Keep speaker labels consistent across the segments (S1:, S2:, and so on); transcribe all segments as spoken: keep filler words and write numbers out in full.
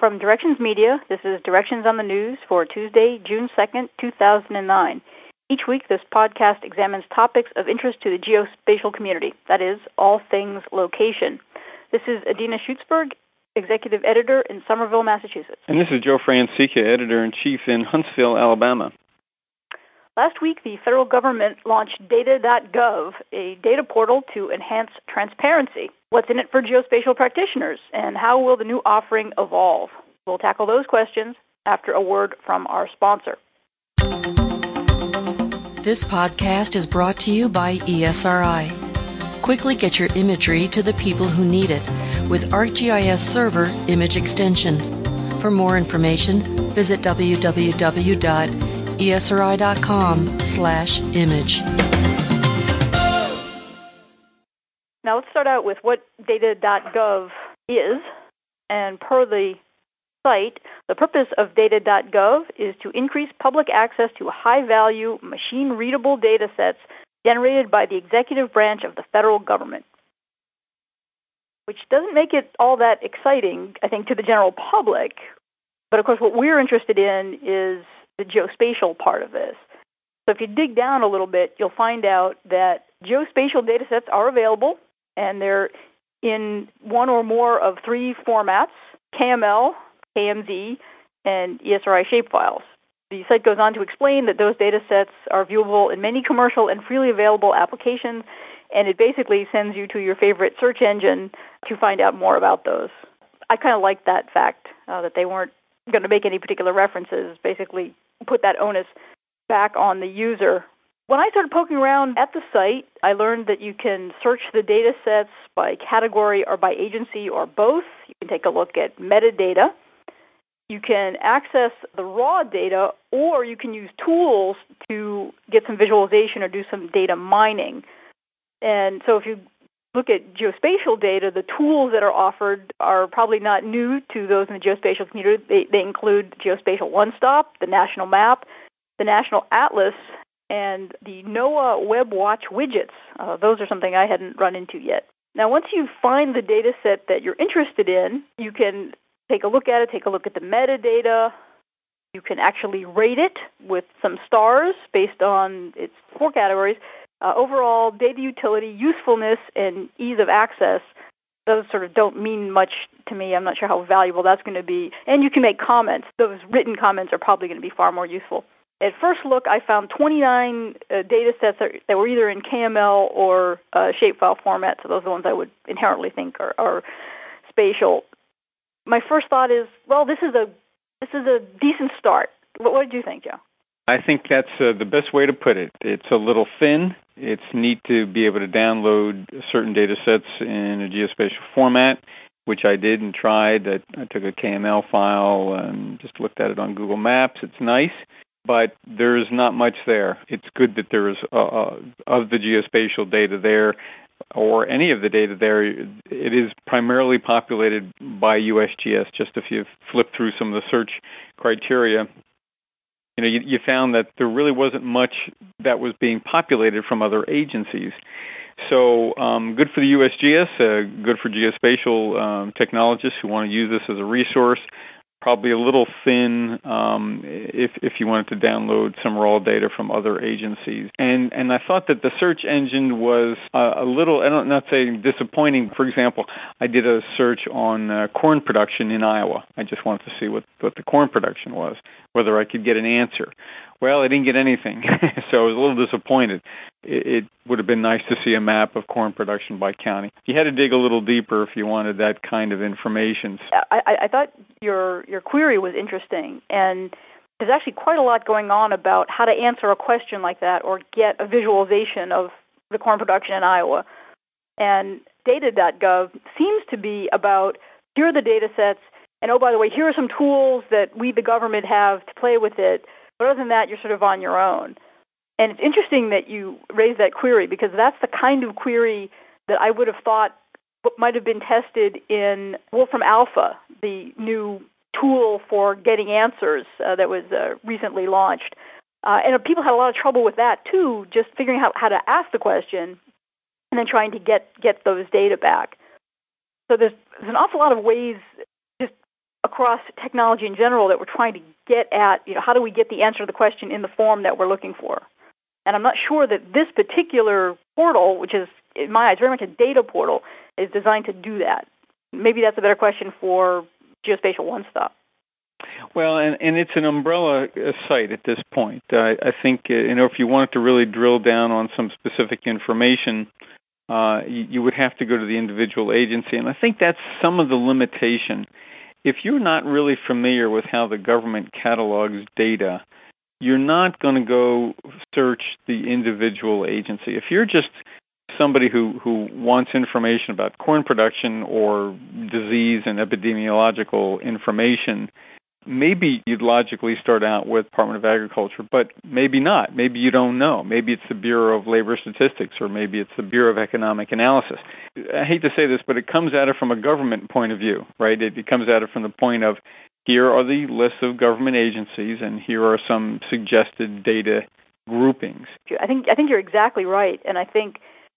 S1: From Directions Media, this is Directions on the News for Tuesday, June second, two thousand nine. Each week, this podcast examines topics of interest to the geospatial community, that is, all things location. This is Adina Schutzberg, Executive Editor in Somerville, Massachusetts.
S2: And this is Joe Francica, Editor-in-Chief in Huntsville, Alabama.
S1: Last week, the federal government launched data dot gov, a data portal to enhance transparency. What's in it for geospatial practitioners, and how will the new offering evolve? We'll tackle those questions after a word from our sponsor.
S3: This podcast is brought to you by E S R I. Quickly get your imagery to the people who need it with ArcGIS Server Image Extension. For more information, visit w w w dot e s r i dot com slash image.
S1: Now let's start out with what data dot gov is, and per the site, the purpose of data dot gov is to increase public access to high-value, machine-readable data sets generated by the executive branch of the federal government, which doesn't make it all that exciting, I think, to the general public. But of course, what we're interested in is the geospatial part of this. So if you dig down a little bit, you'll find out that geospatial data sets are available, and they're in one or more of three formats: K M L, K M Z, and E S R I shapefiles. The site goes on to explain that those data sets are viewable in many commercial and freely available applications, and it basically sends you to your favorite search engine to find out more about those. I kind of like that fact, uh, that they weren't going to make any particular references, basically put that onus back on the user. When I started poking around at the site, I learned that you can search the data sets by category or by agency or both. You can take a look at metadata. You can access the raw data, or you can use tools to get some visualization or do some data mining. And so if you look at geospatial data, the tools that are offered are probably not new to those in the geospatial community. They, they include Geospatial One Stop, the National Map, the National Atlas, and the NOAA Web Watch widgets. Uh, those are something I hadn't run into yet. Now, once you find the data set that you're interested in, you can take a look at it, take a look at the metadata. You can actually rate it with some stars based on its four categories: uh, overall, data utility, usefulness, and ease of access. Those sort of don't mean much to me. I'm not sure how valuable that's going to be. And you can make comments. Those written comments are probably going to be far more useful. At first look, I found twenty-nine uh, data sets that, that were either in K M L or uh, shapefile format, so those are the ones I would inherently think are, are spatial. My first thought is, well, this is a this is a decent start. What, what did you think, Joe?
S2: I think that's uh, the best way to put it. It's a little thin. It's neat to be able to download certain data sets in a geospatial format, which I did and tried. I, I took a K M L file and just looked at it on Google Maps. It's nice, but there's not much there. It's good that there is, uh, uh, of the geospatial data there, or any of the data there, it is primarily populated by U S G S. Just if you flip through some of the search criteria, you know, you, you found that there really wasn't much that was being populated from other agencies. So um, good for the U S G S, uh, good for geospatial um, technologists who want to use this as a resource. Probably a little thin um, if if you wanted to download some raw data from other agencies. And and I thought that the search engine was uh, a little, I'm not saying disappointing. For example, I did a search on uh, corn production in Iowa. I just wanted to see what, what the corn production was, whether I could get an answer. Well, I didn't get anything, so I was a little disappointed. It, it would have been nice to see a map of corn production by county. You had to dig a little deeper if you wanted that kind of information.
S1: I, I thought your your query was interesting, and there's actually quite a lot going on about how to answer a question like that or get a visualization of the corn production in Iowa. And data dot gov seems to be about, here are the data sets, and oh, by the way, here are some tools that we, the government, have to play with it. But other than that, you're sort of on your own. And it's interesting that you raised that query, because that's the kind of query that I would have thought might have been tested in Wolfram Alpha, the new tool for getting answers uh, that was uh, recently launched. Uh, and people had a lot of trouble with that, too, just figuring out how to ask the question and then trying to get, get those data back. So there's, there's an awful lot of ways just across across technology in general that we're trying to get at, you know, how do we get the answer to the question in the form that we're looking for? And I'm not sure that this particular portal, which is, in my eyes, very much a data portal, is designed to do that. Maybe that's a better question for Geospatial One Stop.
S2: Well, and, and it's an umbrella site at this point. Uh, I think, uh, you know, if you wanted to really drill down on some specific information, uh, you, you would have to go to the individual agency. And I think that's some of the limitation. If you're not really familiar with how the government catalogs data, you're not going to go search the individual agency. If you're just somebody who, who wants information about corn production or disease and epidemiological information, maybe you'd logically start out with Department of Agriculture, but maybe not. Maybe you don't know. Maybe it's the Bureau of Labor Statistics, or maybe it's the Bureau of Economic Analysis. I hate to say this, but it comes at it from a government point of view, right? It, it comes at it from the point of, here are the lists of government agencies, and here are some suggested data groupings.
S1: I think I think you're exactly right, and I think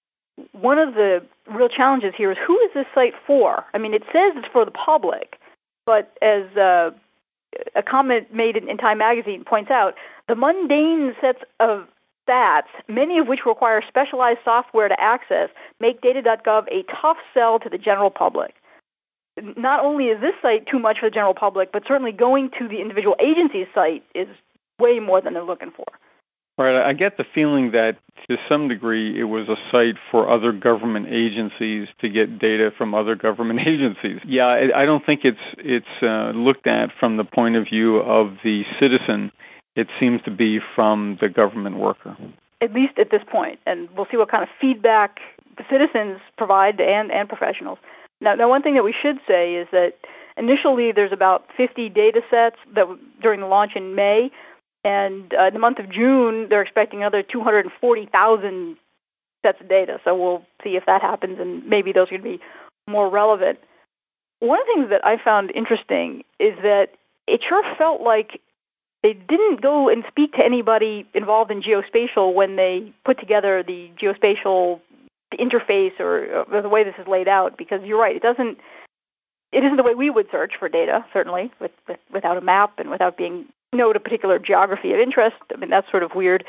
S1: one of the real challenges here is, who is this site for? I mean, it says it's for the public, but as uh, a comment made in, in Time Magazine points out, the mundane sets of stats, many of which require specialized software to access, make data dot gov a tough sell to the general public. Not only is this site too much for the general public, but certainly going to the individual agency's site is way more than they're looking for.
S2: All right, I get the feeling that to some degree it was a site for other government agencies to get data from other government agencies. Yeah, I don't think it's it's uh, looked at from the point of view of the citizen. It seems to be from the government worker.
S1: At least at this point, and we'll see what kind of feedback the citizens provide and, and professionals. Now, now, one thing that we should say is that initially there's about fifty data sets that during the launch in May, and uh, in the month of June they're expecting another two hundred forty thousand sets of data. So we'll see if that happens, and maybe those are going to be more relevant. One of the things that I found interesting is that it sure felt like they didn't go and speak to anybody involved in geospatial when they put together the geospatial interface or, or the way this is laid out, because you're right, it doesn't it isn't the way we would search for data, certainly, with, with without a map and without being know a particular geography of interest. I mean, that's sort of weird.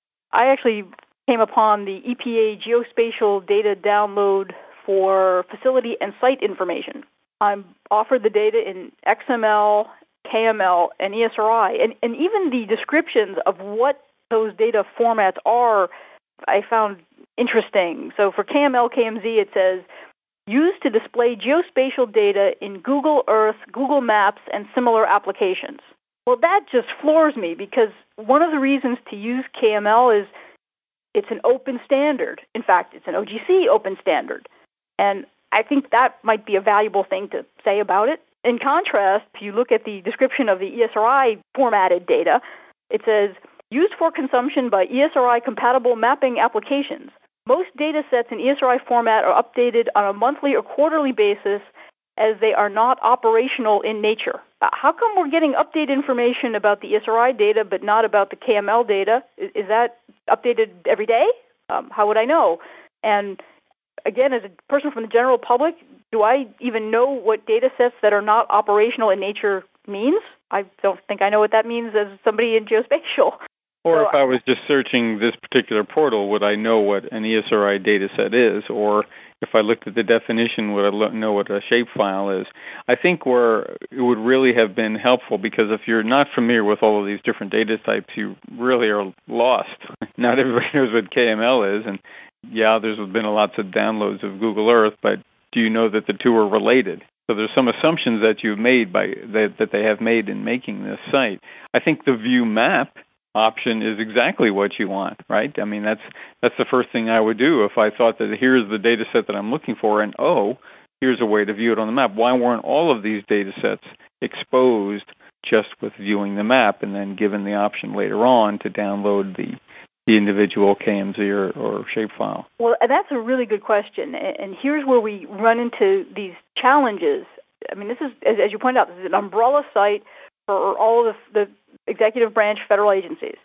S1: I actually came upon the E P A geospatial data download for facility and site information. I'm offered the data in X M L, K M L, and E S R I, and, and even the descriptions of what those data formats are, I found interesting. So for K M L, K M Z, it says, used to display geospatial data in Google Earth, Google Maps, and similar applications. Well, that just floors me, because one of the reasons to use K M L is it's an open standard. In fact, it's an O G C open standard. And I think that might be a valuable thing to say about it. In contrast, if you look at the description of the E S R I formatted data, it says, used for consumption by E S R I compatible mapping applications. Most data sets in E S R I format are updated on a monthly or quarterly basis, as they are not operational in nature. Uh, how come we're getting updated information about the E S R I data but not about the K M L data? Is, is that updated every day? Um, how would I know? And again, as a person from the general public, do I even know what data sets that are not operational in nature means? I don't think I know what that means as somebody in geospatial.
S2: Or
S1: so,
S2: if I was just searching this particular portal, would I know what an E S R I data set is? Or if I looked at the definition, would I lo- know what a shapefile is? I think where it would really have been helpful, because if you're not familiar with all of these different data types, you really are lost. Not everybody knows what K M L is, and yeah, there's been lots of downloads of Google Earth, but do you know that the two are related? So there's some assumptions that you've made by that, that they have made in making this site. I think the view map option is exactly what you want, right? I mean, that's that's the first thing I would do if I thought that here's the data set that I'm looking for, and oh, here's a way to view it on the map. Why weren't all of these data sets exposed just with viewing the map, and then given the option later on to download the the individual K M Z or, or shapefile? Well,
S1: that's a really good question, and here's where we run into these challenges. I mean, this is, as you pointed out, this is an umbrella site for all of the, the executive branch federal agencies.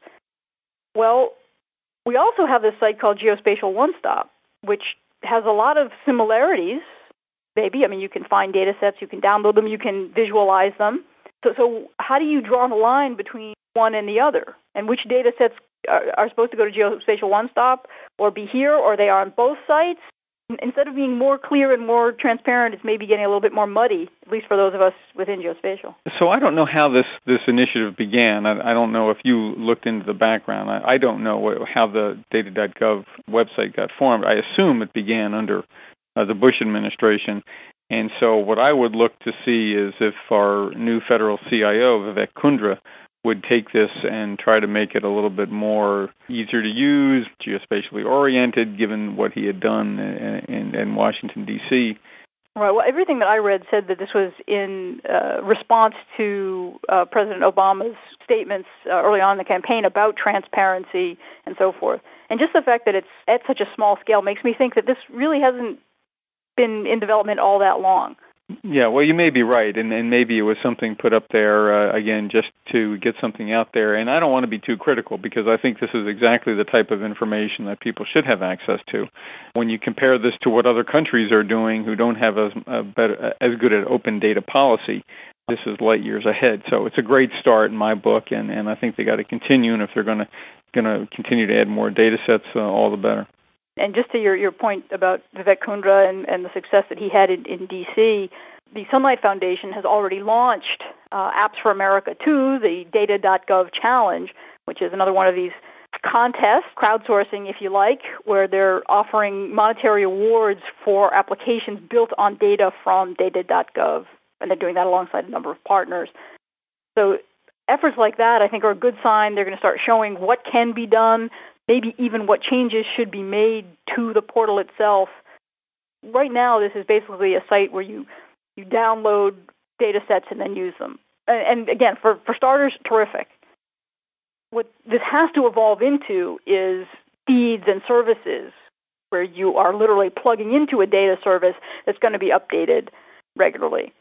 S1: Well, we also have this site called Geospatial One Stop, which has a lot of similarities. maybe. I mean, you can find data sets, you can download them, you can visualize them. So, so how do you draw the line between one and the other? And which data sets are, are supposed to go to Geospatial One Stop or be here, or they are on both sites? Instead of being more clear and more transparent, it's maybe getting a little bit more muddy, at least for those of us within geospatial.
S2: So I don't know how this, this initiative began. I, I don't know if you looked into the background. I, I don't know what, how the data dot gov website got formed. I assume it began under uh, the Bush administration. And so what I would look to see is if our new federal C I O, Vivek Kundra, would take this and try to make it a little bit more easier to use, geospatially oriented, given what he had done in, in Washington, D C.
S1: Right. Well, everything that I read said that this was in uh, response to uh, President Obama's statements uh, early on in the campaign about transparency and so forth. And just the fact that it's at such a small scale makes me think that this really hasn't been in development all that long.
S2: Yeah, well, you may be right, and, and maybe it was something put up there, uh, again, just to get something out there. And I don't want to be too critical, because I think this is exactly the type of information that people should have access to. When you compare this to what other countries are doing who don't have as, a better, as good an open data policy, this is light years ahead. So it's a great start in my book, and, and I think they got to continue, and if they're going to going to continue to add more data sets, uh, all the better.
S1: And just to your, your point about Vivek Kundra and, and the success that he had in, in D C, the Sunlight Foundation has already launched uh, Apps for America two, the data dot gov Challenge, which is another one of these contests, crowdsourcing if you like, where they're offering monetary awards for applications built on data from data dot gov, and they're doing that alongside a number of partners. So efforts like that, I think, are a good sign. They're going to start showing what can be done, maybe even what changes should be made to the portal itself. Right now, this is basically a site where you, you download data sets and then use them. And, and again, for, for starters, terrific. What this has to evolve into is feeds and services where you are literally plugging into a data service that's going to be updated regularly.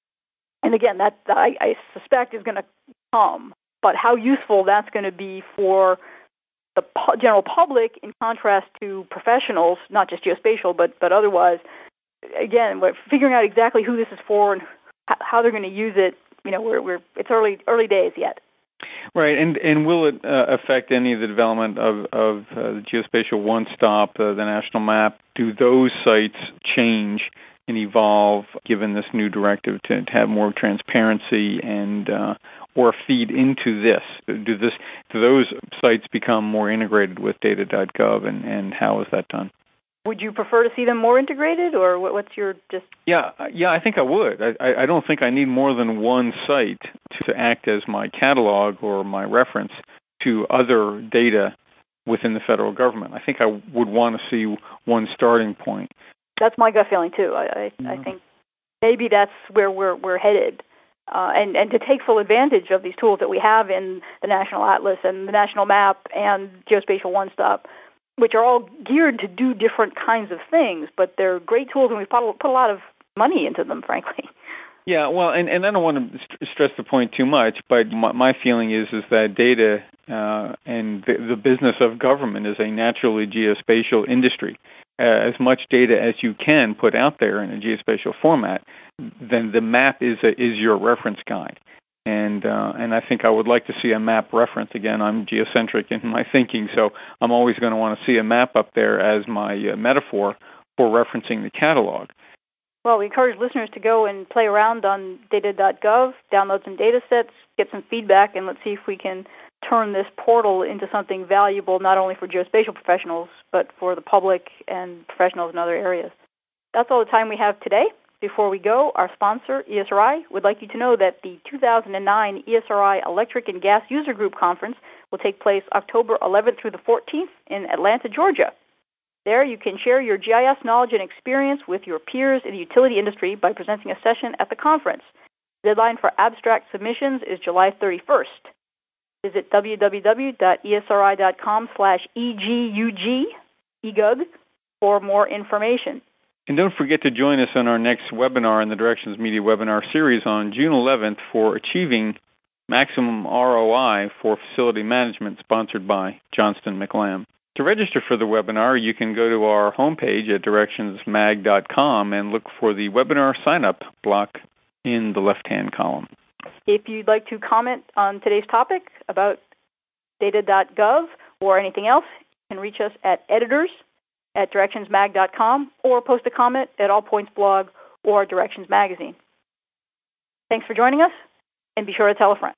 S1: And again, that I, I suspect is going to come. But how useful that's going to be for the general public, in contrast to professionals, not just geospatial, but but otherwise, again, we're figuring out exactly who this is for and how they're going to use it. You know, we're we're it's early early days yet.
S2: Right, and and will it uh, affect any of the development of of uh, the Geospatial One Stop, uh, the national map? Do those sites change and evolve given this new directive to, to have more transparency and uh, or feed into this? Do this do those sites become more integrated with data dot gov, and, and how is that done?
S1: Would you prefer to see them more integrated, or what's your just?
S2: Yeah, yeah, I think I would. I, I don't think I need more than one site to act as my catalog or my reference to other data within the federal government. I think I would want to see one starting point. That's
S1: my gut feeling too. I, I, yeah. I think maybe that's where we're we're headed, uh, and and to take full advantage of these tools that we have in the National Atlas and the National Map and Geospatial One Stop, which are all geared to do different kinds of things, but they're great tools, and we've put a lot of money into them, frankly.
S2: Yeah, well, and, and I don't want to st- stress the point too much, but my, my feeling is is that data uh, and the, the business of government is a naturally geospatial industry. Uh, as much data as you can put out there in a geospatial format, then the map is a, is your reference guide. And uh, and I think I would like to see a map reference. Again, I'm geocentric in my thinking, so I'm always going to want to see a map up there as my uh, metaphor for referencing the catalog.
S1: Well, we encourage listeners to go and play around on data dot gov, download some data sets, get some feedback, and let's see if we can turn this portal into something valuable not only for geospatial professionals, but for the public and professionals in other areas. That's all the time we have today. Before we go, our sponsor, E S R I, would like you to know that the two thousand nine E S R I Electric and Gas User Group Conference will take place October eleventh through the fourteenth in Atlanta, Georgia. There you can share your G I S knowledge and experience with your peers in the utility industry by presenting a session at the conference. The deadline for abstract submissions is July thirty-first. Visit w w w dot e s r i dot com slash e g u g, E G U G, for more information.
S2: And don't forget to join us on our next webinar in the Directions Media webinar series on June eleventh for Achieving Maximum R O I for Facility Management, sponsored by Johnston McLam. To register for the webinar, you can go to our homepage at directions mag dot com and look for the webinar sign-up block in the left-hand column.
S1: If you'd like to comment on today's topic about data dot gov or anything else, you can reach us at editors at directions mag dot com or post a comment at All Points blog or Directions Magazine. Thanks for joining us, and be sure to tell a friend.